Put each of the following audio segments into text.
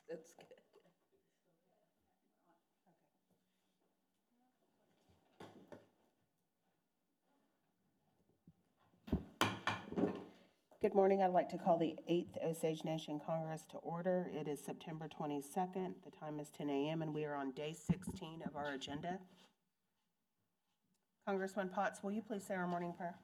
That's good. Good morning. I'd like to call the 8th Osage Nation Congress to order. It is September 22nd. The time is 10 a.m. and we are on day 16 of our agenda. Congressman Potts, will you please say our morning prayer?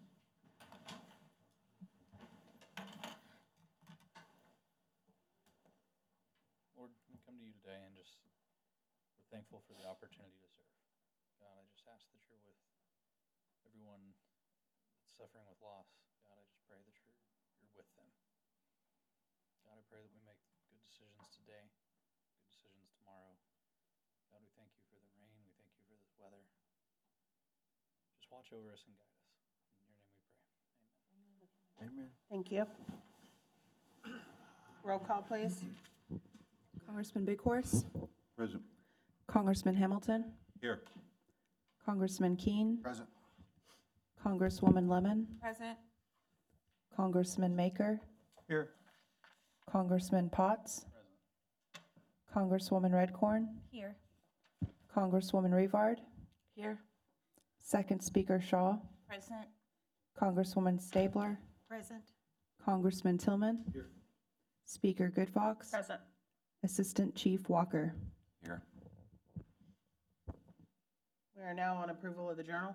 Lord, we come to you today and we're thankful for the opportunity to serve. God, I just ask that you're with everyone that's suffering with loss. God, I just pray that you're with them. God, I pray that we make good decisions today, good decisions tomorrow. God, we thank you for the rain. We thank you for this weather. Just watch over us and guide us. In your name we pray. Amen. Amen. Thank you. Roll call, please. Congressman Big Horse, Present. Congressman Hamilton, Here. Congressman Keene, Present. Congresswoman Lemon, Present. Congressman Maker, Here. Congressman Potts, Congresswoman Redcorn, Here. Congresswoman Revard, Here. Second Speaker Shaw, Present. Congresswoman Stabler, Present. Congressman Tillman, Here. Speaker Goodfox, Present. Assistant Chief Walker. Here. We are now on approval of the journal.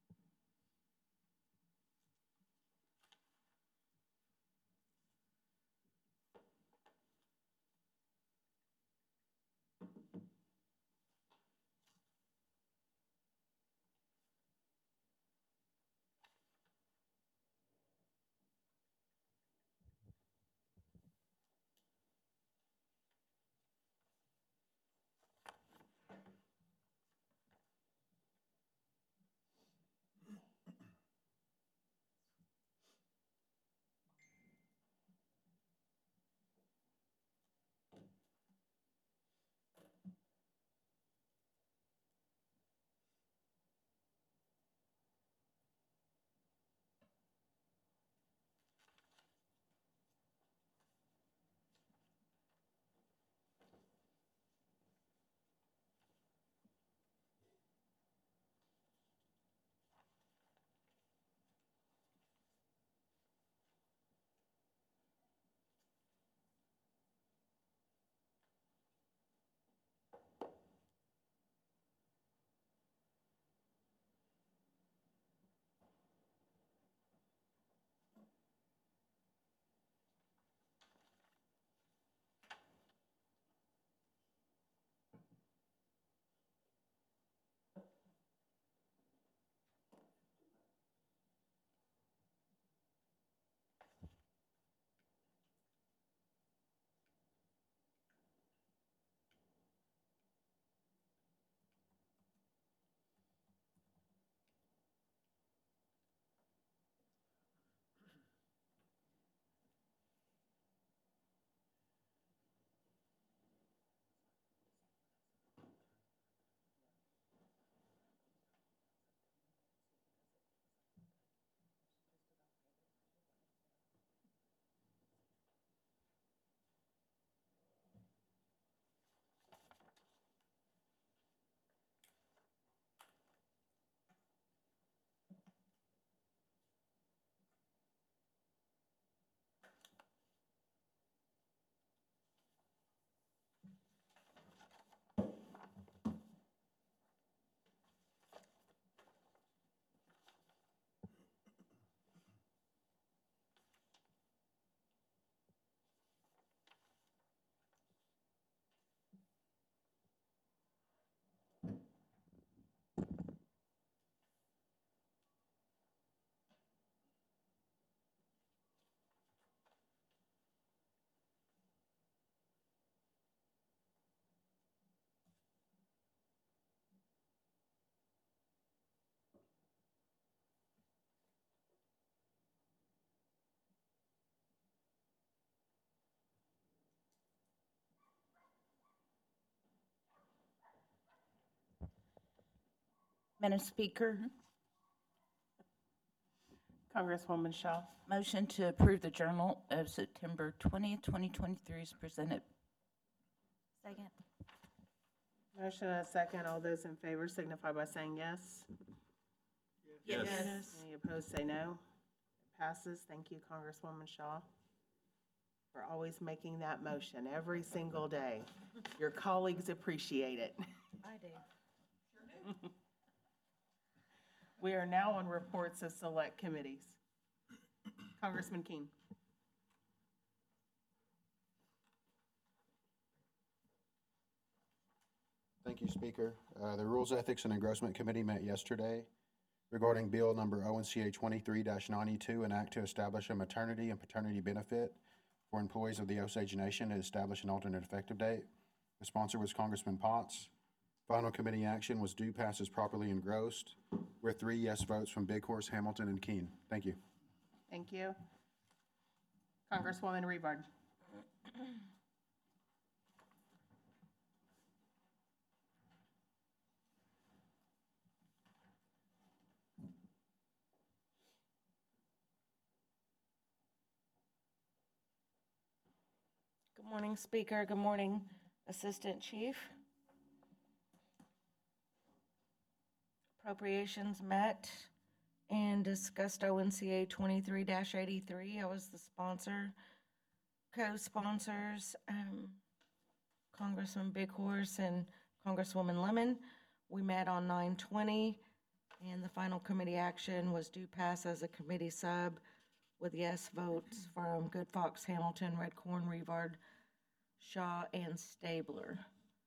Madam Speaker, Congresswoman Shaw. motion to approve the Journal of September 20th, 2023 is presented. Second. Motion and a second. All those in favor signify by saying yes. Yes. Any opposed, say no. It passes. Thank you, Congresswoman Shaw, for always making that motion every single day. Your colleagues appreciate it. I do. We are now on reports of select committees. Congressman King. Thank you, Speaker. The Rules, Ethics, and Engrossment Committee met yesterday regarding Bill number ONCA 23-92, an act to establish a maternity and paternity benefit for employees of the Osage Nation and establish an alternate effective date. The sponsor was Congressman Potts. Final committee action was due pass as properly engrossed with 3 yes votes from Big Horse, Hamilton, and Keene. Thank you. Thank you. Congresswoman Rivard. Good morning, Speaker. Good morning, Assistant Chief. Appropriations met and discussed ONCA 23-83. I was the sponsor. Co-sponsors, Congressman Big Horse and Congresswoman Lemon. We met on 9/20, and the final committee action was due pass as a committee sub with yes votes from Good Fox, Hamilton, Redcorn, Rivard, Shaw, and Stabler.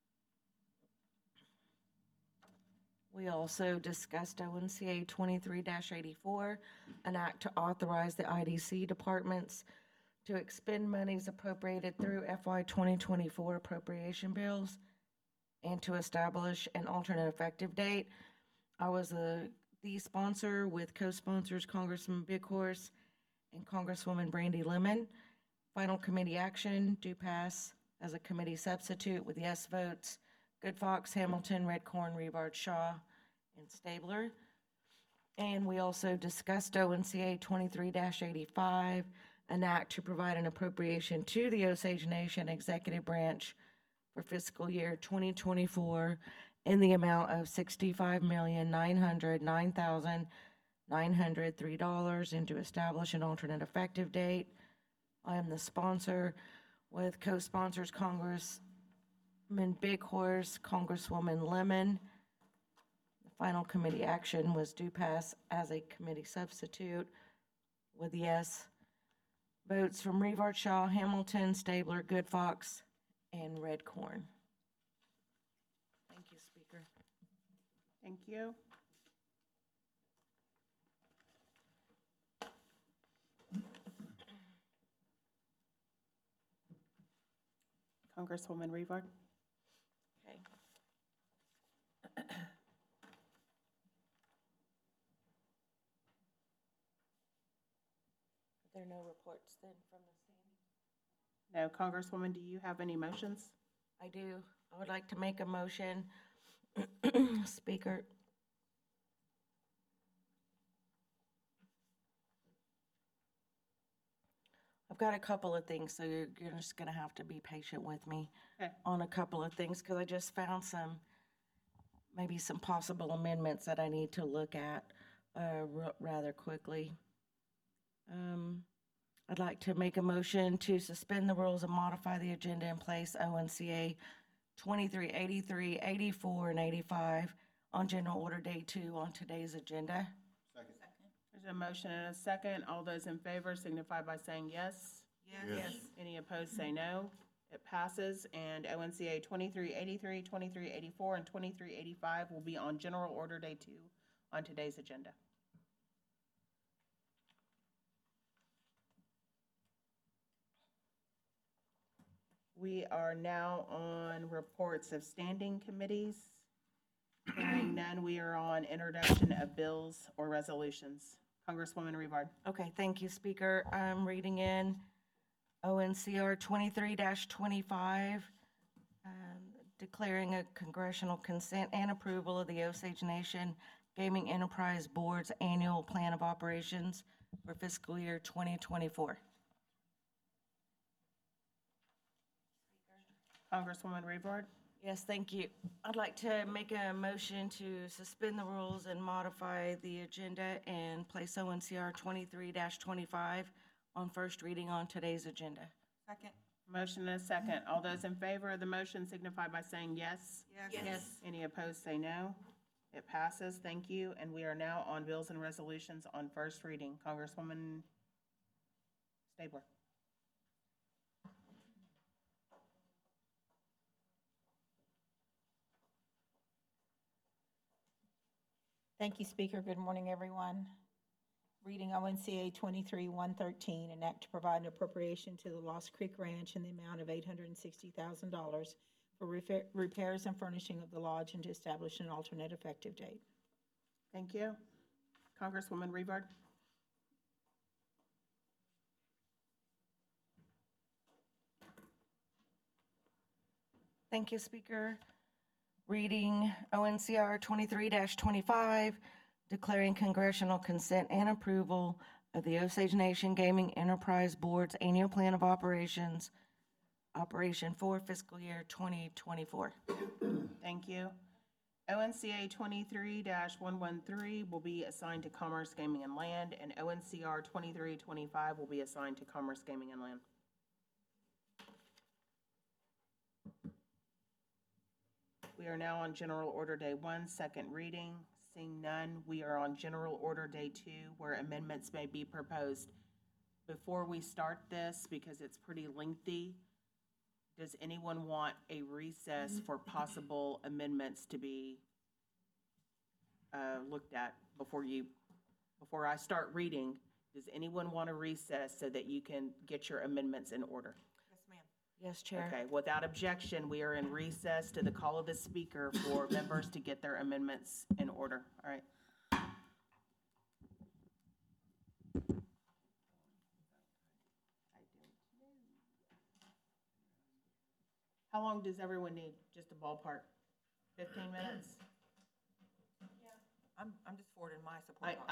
We also discussed ONCA 23-84, an act to authorize the IDC departments to expend monies appropriated through FY 2024 appropriation bills and to establish an alternate effective date. I was the sponsor with co-sponsors Congressman Big Horse and Congresswoman Brandy Lemon. Final committee action, due pass as a committee substitute with yes votes, Good Fox, Hamilton, Redcorn, Rivard, Shaw, and Stabler. And we also discussed ONCA 23-85, an act to provide an appropriation to the Osage Nation Executive Branch for fiscal year 2024 in the amount of $65,909,903 and to establish an alternate effective date. I am the sponsor with co-sponsors Congressman Big Horse, Congresswoman Lemon. The final committee action was due pass as a committee substitute with yes votes from Rivard, Shaw, Hamilton, Stabler, Good Fox, and Redcorn. Thank you, Speaker. Thank you. Congresswoman Rivard. Okay. Are there no reports then from the standing? No, Congresswoman, do you have any motions? I do. I would like to make a motion, Speaker. I've got a couple of things, so you're just gonna have to be patient with me Okay. on a couple of things, because I just found maybe some possible amendments that I need to look at rather quickly. I'd like to make a motion to suspend the rules and modify the agenda and place ONCA 23, 83, 84, and 85 on General Order Day 2 on today's agenda. There's a motion and a second. All those in favor signify by saying yes. Yes. Any opposed, say no. It passes, and ONCA 2383, 2384, and 2385 will be on General Order Day 2 on today's agenda. We are now on reports of standing committees. Hearing none, we are on introduction of bills or resolutions. Congresswoman Rivard. Okay, thank you, Speaker. I'm reading in ONCR 23-25, declaring a congressional consent and approval of the Osage Nation Gaming Enterprise Board's annual plan of operations for fiscal year 2024. Congresswoman Revolt. Yes, thank you. I'd like to make a motion to suspend the rules and modify the agenda and place ONCR 23-25 on first reading on today's agenda. Second. Motion and a second. All those in favor of the motion signify by saying yes. Yes. Any opposed, say no. It passes. Thank you. And we are now on bills and resolutions on first reading. Congresswoman Stabler. Thank you, Speaker. Good morning, everyone. Reading ONCA 23-113, an act to provide an appropriation to the Lost Creek Ranch in the amount of $860,000 for repairs and furnishing of the lodge and to establish an alternate effective date. Thank you. Congresswoman Revolt. Thank you, Speaker. Reading ONCR 23-25, declaring congressional consent and approval of the Osage Nation Gaming Enterprise Board's annual plan of operations, Operation for fiscal year 2024. Thank you. ONCA 23-113 will be assigned to Commerce, Gaming, and Land, and ONCR 2325 will be assigned to Commerce, Gaming, and Land. We are now on General Order Day 1, second reading. Seeing none, we are on General Order Day 2, where amendments may be proposed. Before we start this, because it's pretty lengthy, does anyone want a recess for possible amendments to be looked at before I start reading? Does anyone want a recess so that you can get your amendments in order? Yes, ma'am. Yes, Chair. Okay, without objection, we are in recess to the call of the speaker for members to get their amendments in order. All right. How long does everyone need? Just a ballpark? 15 minutes? I'm just forwarding my support.